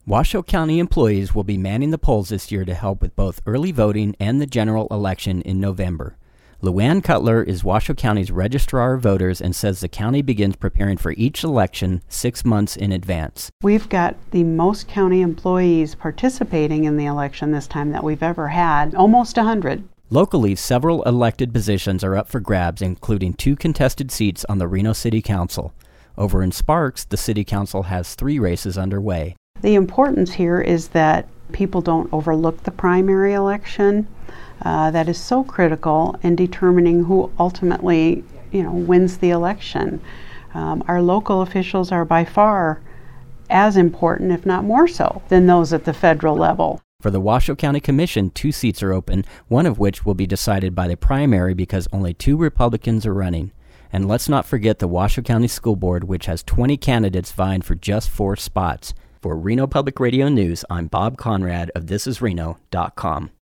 Washoe County employees will be manning the polls this year to help with both early voting and the general election in November. Luann Cutler is Washoe County's Registrar of Voters and says the county begins preparing for each election 6 months in advance. We've got the most county employees participating in the election this time that we've ever had, almost 100. Locally, several elected positions are up for grabs, including 2 contested seats on the Reno City Council. Over in Sparks, the City Council has 3 races underway. The importance here is that people don't overlook the primary election. That is so critical in determining who ultimately, wins the election. Our local officials are by far as important, if not more so, than those at the federal level. For the Washoe County Commission, 2 seats are open, one of which will be decided by the primary because only 2 Republicans are running. And let's not forget the Washoe County School Board, which has 20 candidates vying for just 4 spots. For Reno Public Radio News, I'm Bob Conrad of thisisreno.com.